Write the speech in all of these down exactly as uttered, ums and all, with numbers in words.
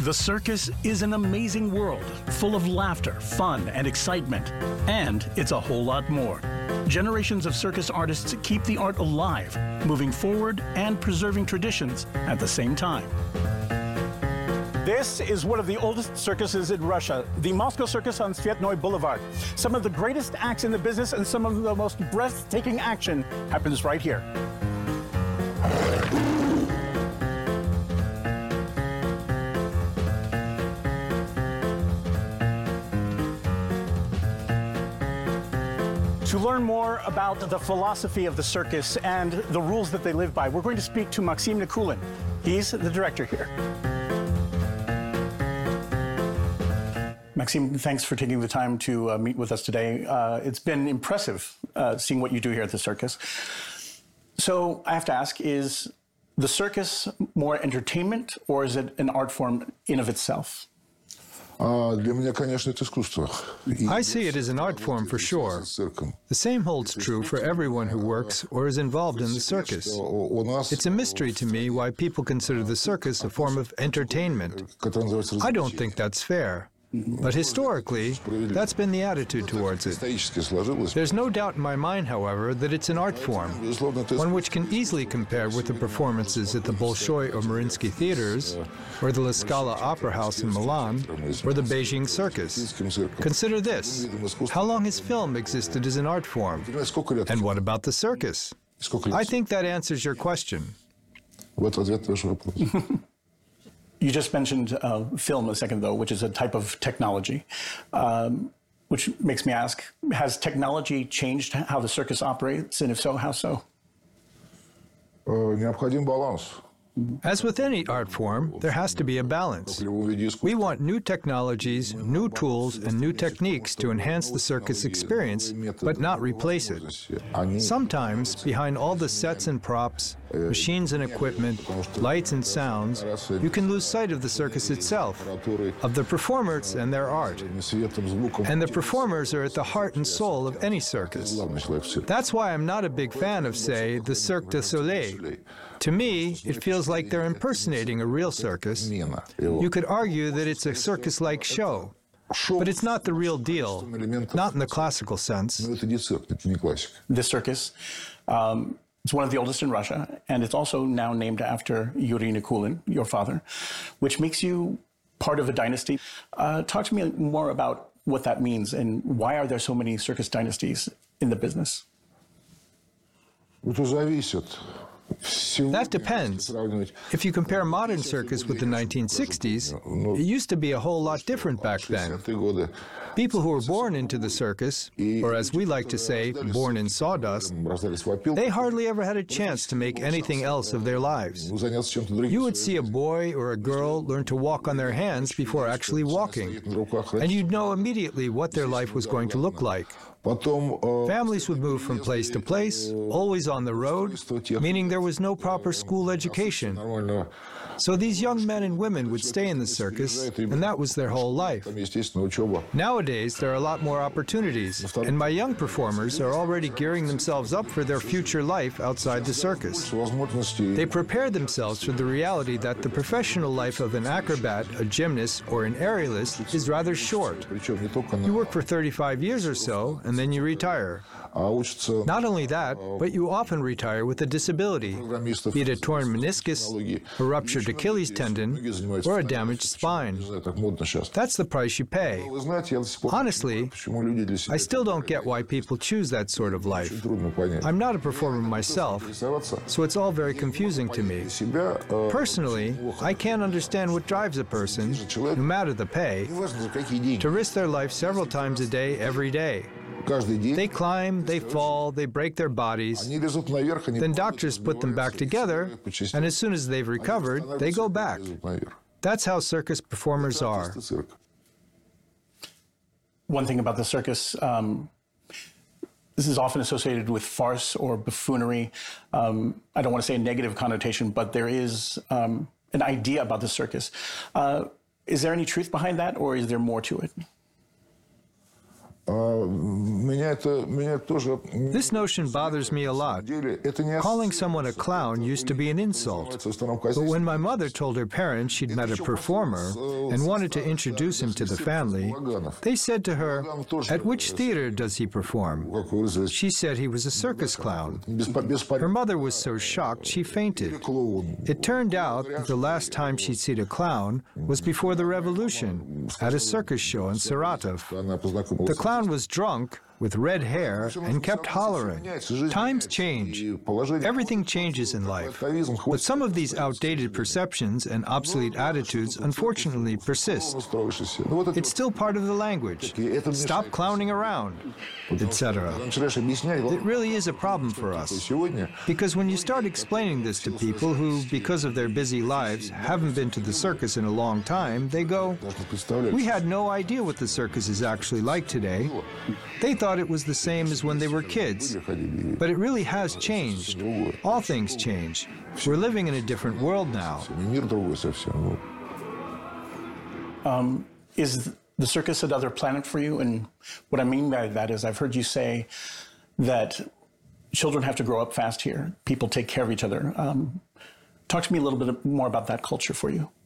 The circus is an amazing world, full of laughter, fun, and excitement. And it's a whole lot more. Generations of circus artists keep the art alive, moving forward and preserving traditions at the same time. This is one of the oldest circuses in Russia, the Moscow Circus on Tsvetnoy Boulevard. Some of the greatest acts in the business and some of the most breathtaking action happens right here. To learn more about the philosophy of the circus and the rules that they live by, we're going to speak to Maxim Nikulin. He's the director here. Maxim, thanks for taking the time to uh, meet with us today. Uh, it's been impressive uh, seeing what you do here at the circus. So I have to ask, is the circus more entertainment or is it an art form in of itself? I see it as an art form for sure. The same holds true for everyone who works or is involved in the circus. It's a mystery to me why people consider the circus a form of entertainment. I don't think that's fair. But historically, that's been the attitude towards it. There's no doubt in my mind, however, that it's an art form, one which can easily compare with the performances at the Bolshoi or Mariinsky theaters, or the La Scala Opera House in Milan, or the Beijing Circus. Consider this. How long has film existed as an art form? And what about the circus? I think that answers your question. You just mentioned uh, film a second ago, which is a type of technology, um, which makes me ask, has technology changed how the circus operates, and if so, how so? Необходим баланс. As with any art form, there has to be a balance. We want new technologies, new tools, and new techniques to enhance the circus experience, but not replace it. Sometimes, behind all the sets and props, machines and equipment, lights and sounds, you can lose sight of the circus itself, of the performers and their art. And the performers are at the heart and soul of any circus. That's why I'm not a big fan of, say, the Cirque du Soleil. To me, it feels like they're impersonating a real circus. You could argue that it's a circus-like show, but it's not the real deal, not in the classical sense. This circus, um, it's one of the oldest in Russia, and it's also now named after Yuri Nikulin, your father, which makes you part of a dynasty. Uh, talk to me more about what that means and why are there so many circus dynasties in the business? That depends. If you compare modern circus with the nineteen sixties, it used to be a whole lot different back then. People who were born into the circus, or as we like to say, born in sawdust, they hardly ever had a chance to make anything else of their lives. You would see a boy or a girl learn to walk on their hands before actually walking, and you'd know immediately what their life was going to look like. Families would move from place to place, always on the road, meaning there was no proper school education. So these young men and women would stay in the circus, and that was their whole life. Nowadays, there are a lot more opportunities, and my young performers are already gearing themselves up for their future life outside the circus. They prepare themselves for the reality that the professional life of an acrobat, a gymnast, or an aerialist is rather short. You work for thirty-five years or so, and then you retire. Not only that, but you often retire with a disability, be it a torn meniscus, a ruptured Achilles tendon, or a damaged spine. That's the price you pay. Honestly, I still don't get why people choose that sort of life. I'm not a performer myself, so it's all very confusing to me. Personally, I can't understand what drives a person, no matter the pay, to risk their life several times a day, every day. They climb, they fall, they break their bodies, then doctors put them back together, and as soon as they've recovered, they go back. That's how circus performers are. One thing about the circus, um, this is often associated with farce or buffoonery. Um, I don't want to say a negative connotation, but there is um, an idea about the circus. Uh, is there any truth behind that, or is there more to it? This notion bothers me a lot. Calling someone a clown used to be an insult. But when my mother told her parents she'd met a performer and wanted to introduce him to the family, they said to her, "At which theater does he perform?" She said he was a circus clown. Her mother was so shocked she fainted. It turned out that the last time she'd seen a clown was before the revolution, at a circus show in Saratov. The clown was drunk, with red hair, and kept hollering. Times change. Everything changes in life. But some of these outdated perceptions and obsolete attitudes unfortunately persist. It's still part of the language. Stop clowning around, et cetera. It really is a problem for us. Because when you start explaining this to people who, because of their busy lives, haven't been to the circus in a long time, they go, "We had no idea what the circus is actually like today." They thought it was the same as when they were kids. But it really has changed. All things change. We're living in a different world now. Um, is the circus another planet for you? And what I mean by that is I've heard you say that children have to grow up fast here. People take care of each other. Um, talk to me a little bit more about that culture for you.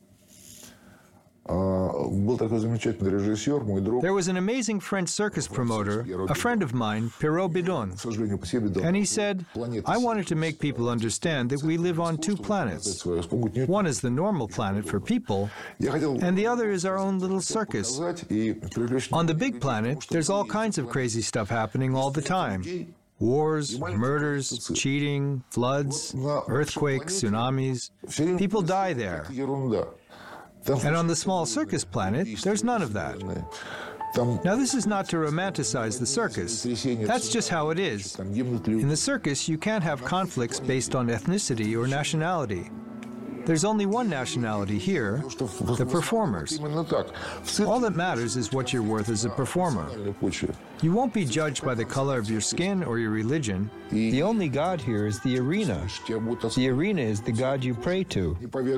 There was an amazing French circus promoter, a friend of mine, Pierrot Bidon, and he said, "I wanted to make people understand that we live on two planets. One is the normal planet for people, and the other is our own little circus. On the big planet, there's all kinds of crazy stuff happening all the time. Wars, murders, cheating, floods, earthquakes, tsunamis. People die there. And on the small circus planet, there's none of that. Now, this is not to romanticize the circus. That's just how it is. In the circus, you can't have conflicts based on ethnicity or nationality. There's only one nationality here, the performers. All that matters is what you're worth as a performer. You won't be judged by the color of your skin or your religion. The only God here is the arena. The arena is the God you pray to.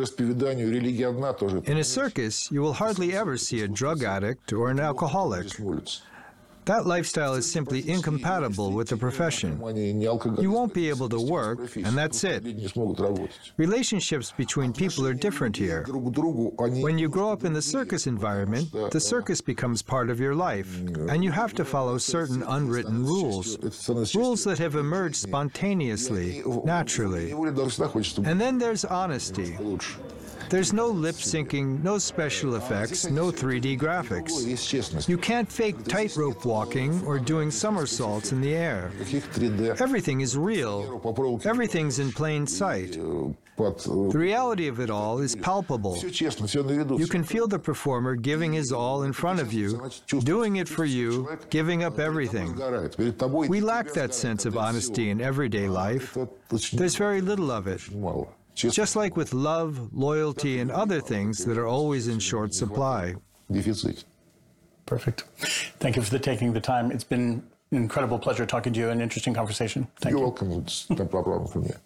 In a circus, you will hardly ever see a drug addict or an alcoholic. That lifestyle is simply incompatible with the profession. You won't be able to work, and that's it. Relationships between people are different here. When you grow up in the circus environment, the circus becomes part of your life, and you have to follow certain unwritten rules, rules that have emerged spontaneously, naturally. And then there's honesty. There's no lip-syncing, no special effects, no three D graphics. You can't fake tightrope walking or doing somersaults in the air. Everything is real. Everything's in plain sight. The reality of it all is palpable. You can feel the performer giving his all in front of you, doing it for you, giving up everything. We lack that sense of honesty in everyday life. There's very little of it. Just like with love, loyalty, and other things that are always in short supply. Perfect. Thank you for the taking the time. It's been an incredible pleasure talking to you, an interesting conversation. Thank You're you. welcome. It's no problem for me.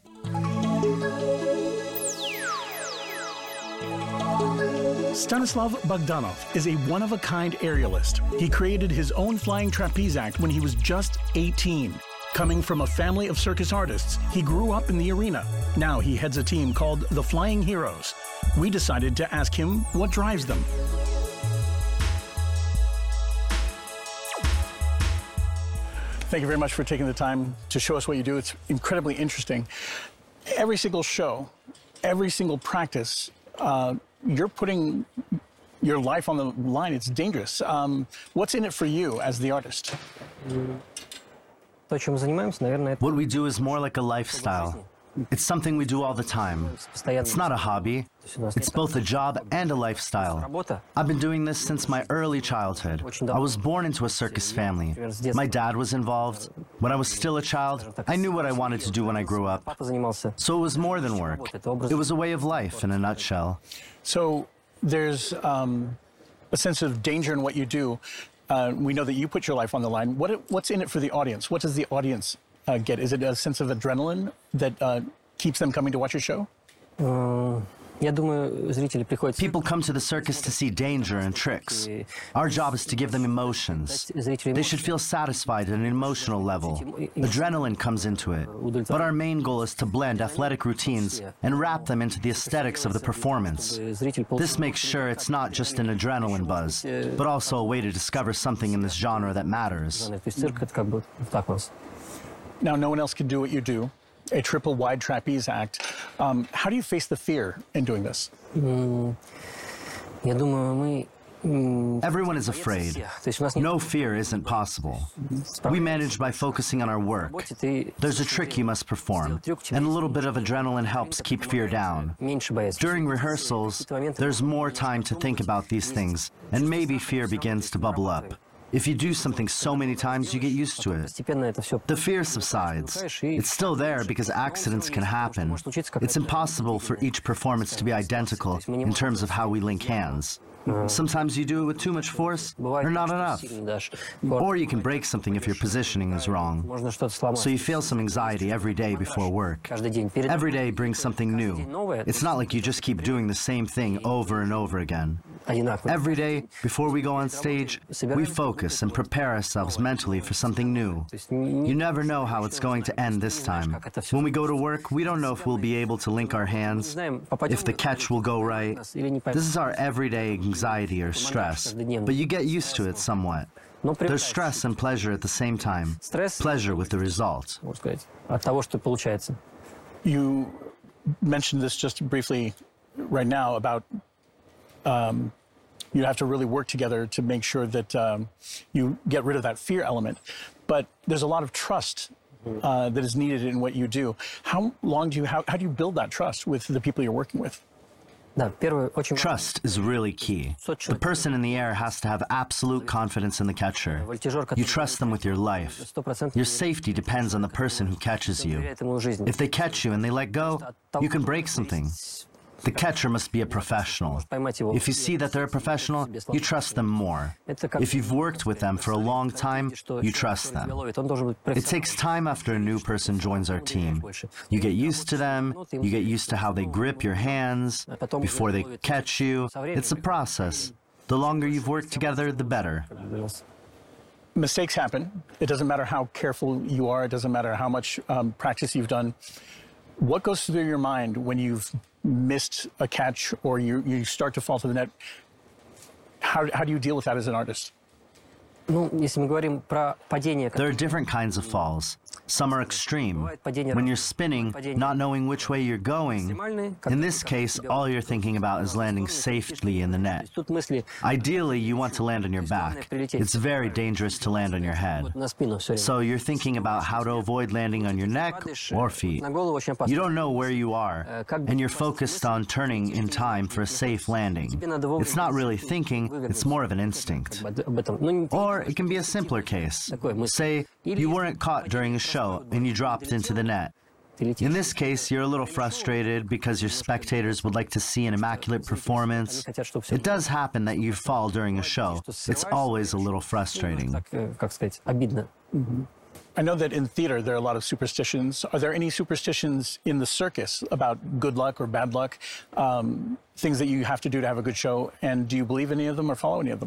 Stanislav Bogdanov is a one-of-a-kind aerialist. He created his own flying trapeze act when he was just eighteen. Coming from a family of circus artists, he grew up in the arena. Now he heads a team called the Flying Heroes. We decided to ask him what drives them. Thank you very much for taking the time to show us what you do. It's incredibly interesting. Every single show, every single practice, uh, you're putting your life on the line. It's dangerous. Um, what's in it for you as the artist? What we do is more like a lifestyle. It's something we do all the time. It's not a hobby. It's both a job and a lifestyle. I've been doing this since my early childhood. I was born into a circus family. My dad was involved. When I was still a child, I knew what I wanted to do when I grew up. So it was more than work. It was a way of life in a nutshell. So there's um, a sense of danger in what you do. Uh, we know that you put your life on the line. What, what's in it for the audience? What does the audience uh, get? Is it a sense of adrenaline that uh, keeps them coming to watch your show? Uh, People come to the circus to see danger and tricks. Our job is to give them emotions. They should feel satisfied at an emotional level. Adrenaline comes into it. But our main goal is to blend athletic routines and wrap them into the aesthetics of the performance. This makes sure it's not just an adrenaline buzz, but also a way to discover something in this genre that matters. Now, no one else can do what you do. A triple wide trapeze act. Um, how do you face the fear in doing this? Everyone is afraid. No fear isn't possible. We manage by focusing on our work. There's a trick you must perform, and a little bit of adrenaline helps keep fear down. During rehearsals, there's more time to think about these things, and maybe fear begins to bubble up. If you do something so many times, you get used to it. The fear subsides. It's still there because accidents can happen. It's impossible for each performance to be identical in terms of how we link hands. Sometimes you do it with too much force or not enough. Or you can break something if your positioning is wrong. So you feel some anxiety every day before work. Every day brings something new. It's not like you just keep doing the same thing over and over again. Every day, before we go on stage, we focus and prepare ourselves mentally for something new. You never know how it's going to end this time. When we go to work, we don't know if we'll be able to link our hands, if the catch will go right. This is our everyday anxiety or stress, but you get used to it somewhat. There's stress and pleasure at the same time. Pleasure with the result. You mentioned this just briefly right now about um, you have to really work together to make sure that um, you get rid of that fear element. But there's a lot of trust uh, that is needed in what you do. How long do you, how, how do you build that trust with the people you're working with? Trust is really key. The person in the air has to have absolute confidence in the catcher. You trust them with your life. Your safety depends on the person who catches you. If they catch you and they let go, you can break something. The catcher must be a professional. If you see that they're a professional, you trust them more. If you've worked with them for a long time, you trust them. It takes time after a new person joins our team. You get used to them, you get used to how they grip your hands before they catch you. It's a process. The longer you've worked together, the better. Mistakes happen. It doesn't matter how careful you are. It doesn't matter how much um, practice you've done. What goes through your mind when you've missed a catch or you, you start to fall to the net? How, how do you deal with that as an artist? There are different kinds of falls. Some are extreme. When you're spinning, not knowing which way you're going, in this case, all you're thinking about is landing safely in the net. Ideally, you want to land on your back. It's very dangerous to land on your head. So you're thinking about how to avoid landing on your neck or feet. You don't know where you are, and you're focused on turning in time for a safe landing. It's not really thinking, it's more of an instinct. Or it can be a simpler case. Say, you weren't caught during a show and you dropped into the net. In this case, you're a little frustrated because your spectators would like to see an immaculate performance. It does happen that you fall during a show. It's always a little frustrating. I know that in theater there are a lot of superstitions. Are there any superstitions in the circus about good luck or bad luck? Um, things that you have to do to have a good show? And do you believe any of them or follow any of them?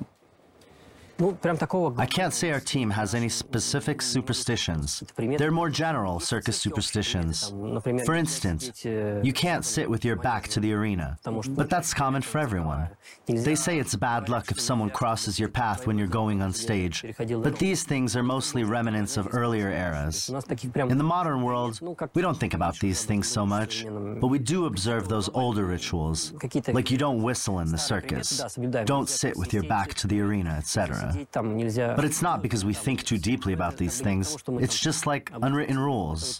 I can't say our team has any specific superstitions. They're more general circus superstitions. For instance, you can't sit with your back to the arena, but that's common for everyone. They say it's bad luck if someone crosses your path when you're going on stage, but these things are mostly remnants of earlier eras. In the modern world, we don't think about these things so much, but we do observe those older rituals, like you don't whistle in the circus, don't sit with your back to the arena, et cetera. But it's not because we think too deeply about these things. It's just like unwritten rules.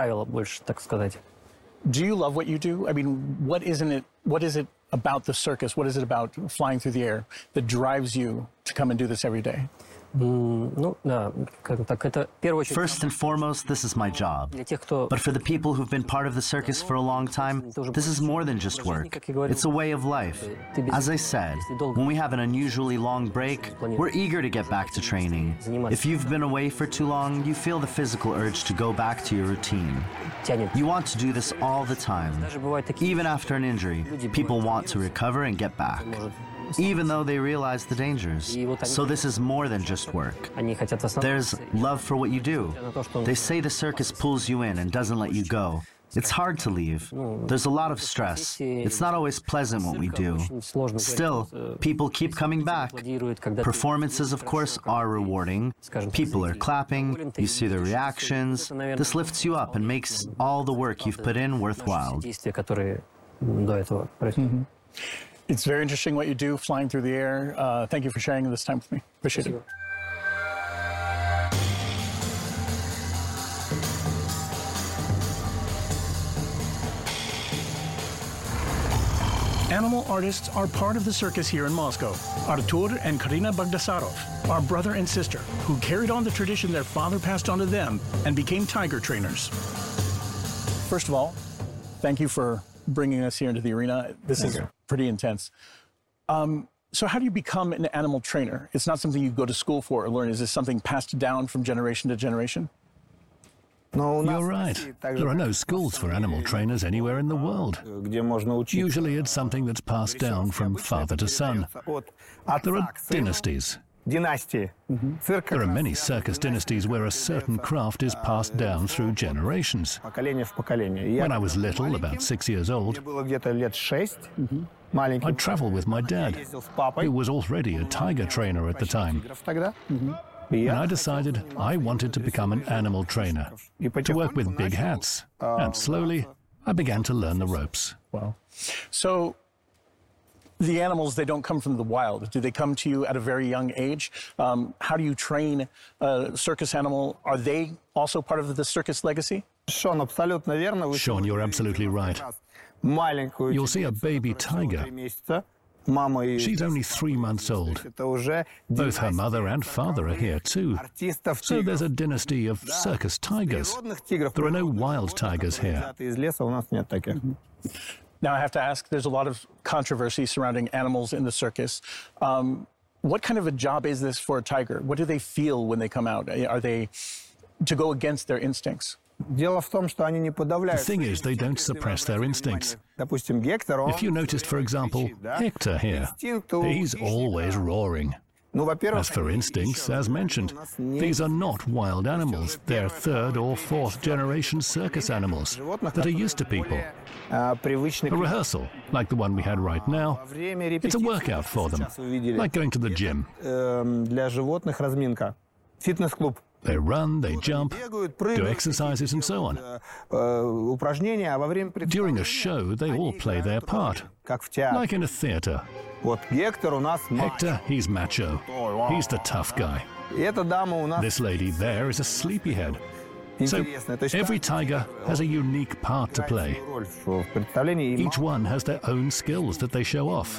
Do you love what you do? I mean, what isn't it? What is it about the circus? What is it about flying through the air that drives you to come and do this every day? First and foremost, this is my job. But for the people who've been part of the circus for a long time, this is more than just work. It's a way of life. As I said, when we have an unusually long break, we're eager to get back to training. If you've been away for too long, you feel the physical urge to go back to your routine. You want to do this all the time. Even after an injury, people want to recover and get back, even though they realize the dangers. So this is more than just work. There's love for what you do. They say the circus pulls you in and doesn't let you go. It's hard to leave. There's a lot of stress. It's not always pleasant what we do. Still, people keep coming back. Performances, of course, are rewarding. People are clapping. You see their reactions. This lifts you up and makes all the work you've put in worthwhile. Mm-hmm. It's very interesting what you do, flying through the air. Uh, thank you for sharing this time with me. Appreciate it. Animal artists are part of the circus here in Moscow. Artur and Karina Bagdasarov are brother and sister who carried on the tradition their father passed on to them and became tiger trainers. First of all, thank you for bringing us here into the arena. This thank is you. Pretty intense. Um, so how do you become an animal trainer? It's not something you go to school for or learn. Is this something passed down from generation to generation? You're right. There are no schools for animal trainers anywhere in the world. Usually it's something that's passed down from father to son. There are dynasties. Mm-hmm. There are many circus dynasties where a certain craft is passed down through generations. When I was little, about six years old, mm-hmm, I'd travel with my dad, who was already a tiger trainer at the time. Mm-hmm. And I decided I wanted to become an animal trainer, to work with big hats. And slowly, I began to learn the ropes. Wow. So the animals, they don't come from the wild. Do they come to you at a very young age? Um, how do you train a circus animal? Are they also part of the circus legacy? Sean, you're absolutely right. You'll see a baby tiger. She's only three months old. Both her mother and father are here too. So there's a dynasty of circus tigers. There are no wild tigers here. Now I have to ask, there's a lot of controversy surrounding animals in the circus. Um, what kind of a job is this for a tiger? What do they feel when they come out? Are they to go against their instincts? The thing is, they don't suppress their instincts. If you noticed, for example, Hector here, he's always roaring. As for instincts, as mentioned, these are not wild animals. They're third or fourth generation circus animals that are used to people. A rehearsal, like the one we had right now, it's a workout for them, like going to the gym. They run, they jump, do exercises and so on. During a show, they all play their part, like in a theater. Hector, he's macho. He's the tough guy. This lady there is a sleepyhead. So every tiger has a unique part to play. Each one has their own skills that they show off.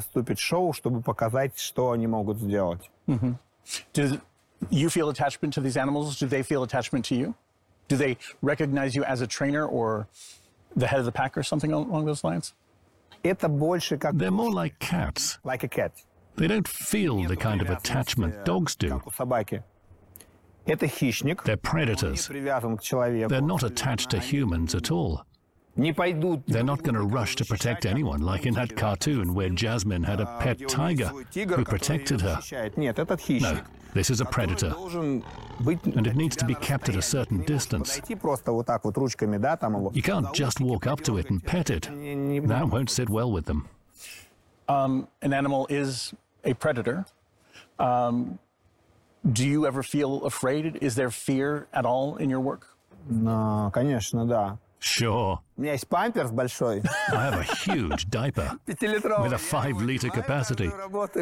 Mm-hmm. Do you feel attachment to these animals? Do they feel attachment to you? Do they recognize you as a trainer or the head of the pack or something along those lines? They're more like cats. Like a cat. They don't feel the kind of attachment dogs do. They're predators. They're not attached to humans at all. They're not going to rush to protect anyone, like in that cartoon where Jasmine had a pet tiger who protected her. No, this is a predator, and it needs to be kept at a certain distance. You can't just walk up to it and pet it. That won't sit well with them. Um, an animal is a predator. Um, do you ever feel afraid? Is there fear at all in your work? No, конечно, да. Sure. У меня есть памперс большой. I have a huge diaper with a five-liter capacity.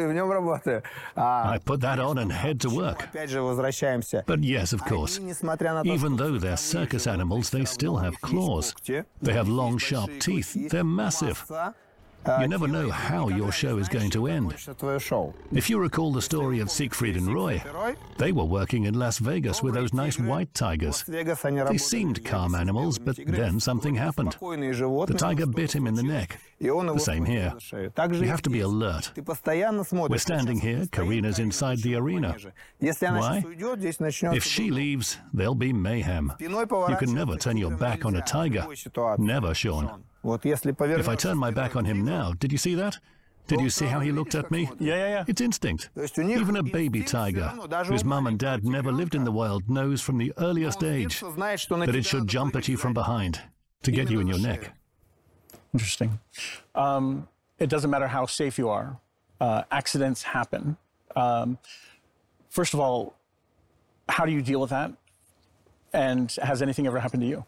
I put that on and head to work. But yes, of course, even though they're circus animals, they still have claws. They have long, sharp teeth. They're massive. You never know how your show is going to end. If you recall the story of Siegfried and Roy, they were working in Las Vegas with those nice white tigers. They seemed calm animals, but then something happened. The tiger bit him in the neck. The same here. You have to be alert. We're standing here, Karina's inside the arena. Why? If she leaves, there'll be mayhem. You can never turn your back on a tiger. Never, Sean. If I turn my back on him now, did you see that? Did you see how he looked at me? Yeah, yeah, yeah. It's instinct. Even a baby tiger, whose mum and dad never lived in the wild, knows from the earliest age that it should jump at you from behind to get you in your neck. Interesting. Um, it doesn't matter how safe you are. Uh, accidents happen. Um, first of all, how do you deal with that? And has anything ever happened to you?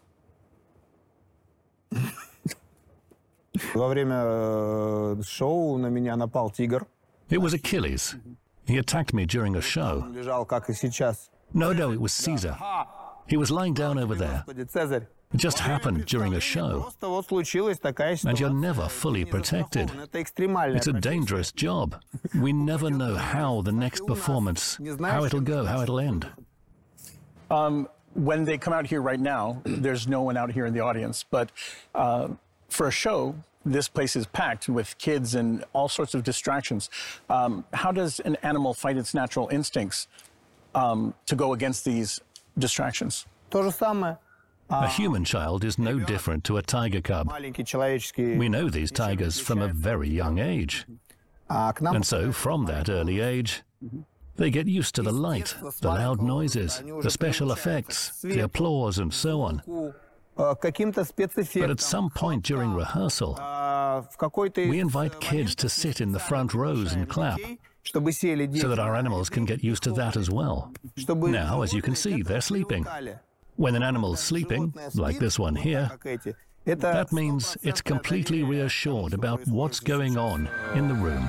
Во время шоу на меня напал тигр. It was Achilles. He attacked me during a show. Он лежал, как и сейчас. No, no, it was Caesar. He was lying down over there. Цезарь. It just happened during a show. Просто вот случилась такая ситуация. And you're never fully protected. Это экстремальная. It's a dangerous job. We never know how the next performance, how it'll go, how it'll end. Um, when they come out here right now, there's no one out here in the audience, but uh, for a show, this place is packed with kids and all sorts of distractions. Um, how does an animal fight its natural instincts um, to go against these distractions? То же самое. A human child is no different to a tiger cub. Маленький человеческий. We know these tigers from a very young age. And so, from that early age, they get used to the light, the loud noises, the special effects, the applause, and so on. But at some point during rehearsal, we invite kids to sit in the front rows and clap, so that our animals can get used to that as well. Now, as you can see, they're sleeping. When an animal's sleeping, like this one here, that means it's completely reassured about what's going on in the room.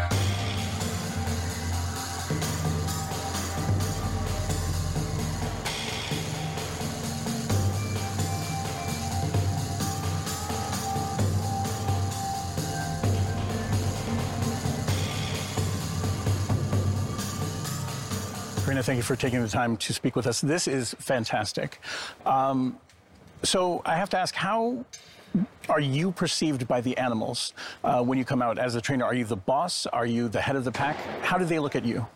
Karina, thank you for taking the time to speak with us. This is fantastic. Um, so I have to ask, how are you perceived by the animals uh, when you come out as a trainer? Are you the boss? Are you the head of the pack? How do they look at you?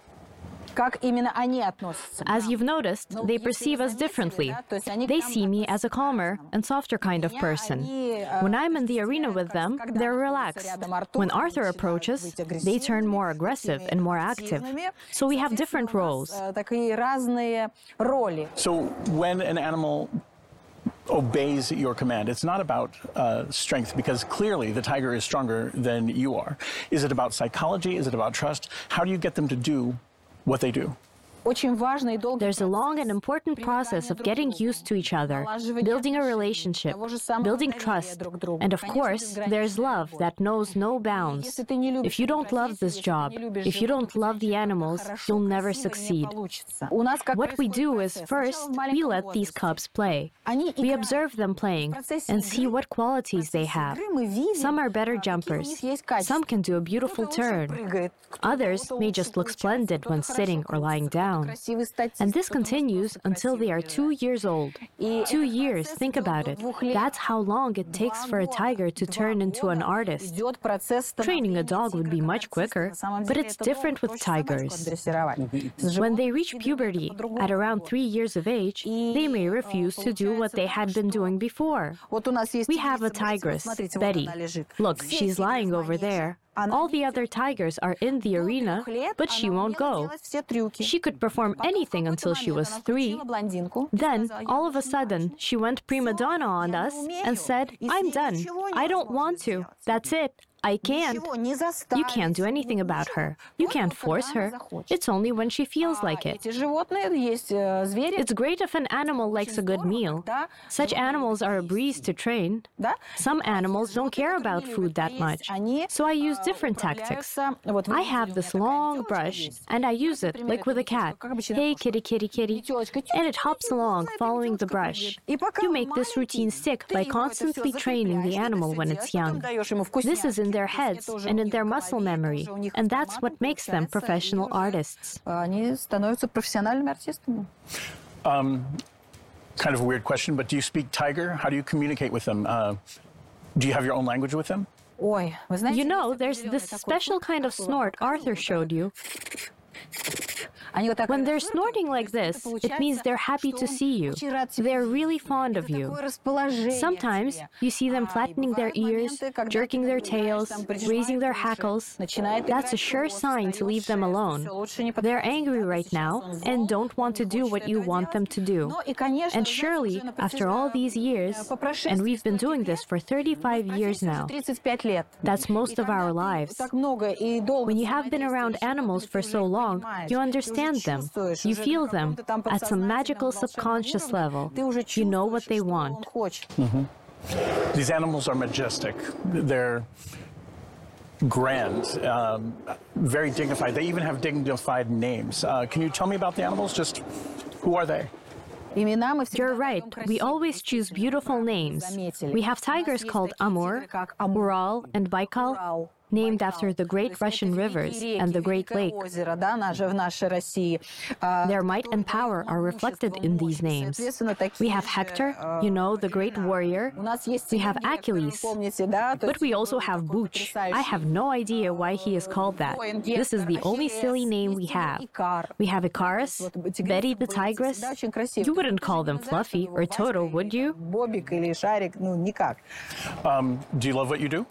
As you've noticed, they perceive us differently. They see me as a calmer and softer kind of person. When I'm in the arena with them, they're relaxed. When Arthur approaches, they turn more aggressive and more active. So we have different roles. So when an animal obeys your command, it's not about uh, strength, because clearly the tiger is stronger than you are. Is it about psychology? Is it about trust? How do you get them to do what they do? There's a long and important process of getting used to each other, building a relationship, building trust, and of course, there's love that knows no bounds. If you don't love this job, if you don't love the animals, you'll never succeed. What we do is, first, we let these cubs play. We observe them playing and see what qualities they have. Some are better jumpers. Some can do a beautiful turn. Others may just look splendid when sitting or lying down. And this continues until they are two years old. Two years, think about it. That's how long it takes for a tiger to turn into an artist. Training a dog would be much quicker, but it's different with tigers. When they reach puberty, at around three years of age, they may refuse to do what they had been doing before. We have a tigress, Betty. Look, she's lying over there. All the other tigers are in the arena, but she won't go. She could perform anything until she was three. Then, all of a sudden, she went prima donna on us and said, "I'm done. I don't want to. That's it. I can't." You can't do anything about her. You can't force her. It's only when she feels like it. It's great if an animal likes a good meal. Such animals are a breeze to train. Some animals don't care about food that much. So I use different tactics. I have this long brush, and I use it like with a cat. Hey, kitty, kitty, kitty. And it hops along, following the brush. You make this routine stick by constantly training the animal when it's young. This is in their heads and in their muscle memory, and that's what makes them professional artists. Um, kind of a weird question, but do you speak tiger? How do you communicate with them? Uh, do you have your own language with them? You know, there's this special kind of snort Arthur showed you. When they're snorting like this, it means they're happy to see you. They're really fond of you. Sometimes you see them flattening their ears, jerking their tails, raising their hackles. That's a sure sign to leave them alone. They're angry right now and don't want to do what you want them to do. And surely, after all these years, and we've been doing this for thirty-five years now, that's most of our lives. When you have been around animals for so long, you understand them. You feel them at some magical subconscious level. You know what they want. Mm-hmm. These animals are majestic. They're grand, um, very dignified. They even have dignified names. Uh, can you tell me about the animals? Just who are they? You're right. We always choose beautiful names. We have tigers called Amur, Ural, and Baikal, named after the great Russian rivers and the Great Lake. Their might and power are reflected in these names. We have Hector, you know, the great warrior. We have Achilles, but we also have Buch. I have no idea why he is called that. This is the only silly name we have. We have Icarus, Betty the tigress. You wouldn't call them Fluffy or Toto, would you? Um, do you love what you do?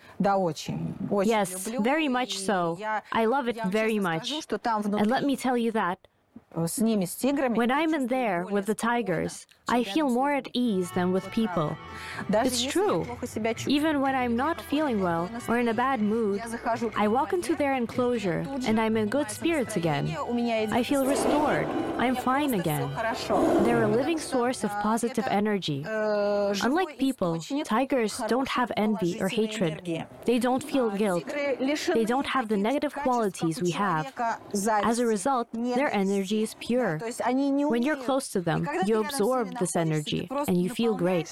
Yes, very much so. I love it very much. And let me tell you that when I'm in there with the tigers, I feel more at ease than with people. It's true. Even when I'm not feeling well or in a bad mood, I walk into their enclosure and I'm in good spirits again. I feel restored. I'm fine again. They're a living source of positive energy. Unlike people, tigers don't have envy or hatred. They don't feel guilt. They don't have the negative qualities we have. As a result, their energy is pure. When you're close to them, you absorb this energy and you feel great.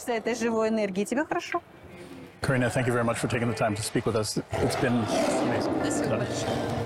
Karina, thank you very much for taking the time to speak with us. It's been amazing.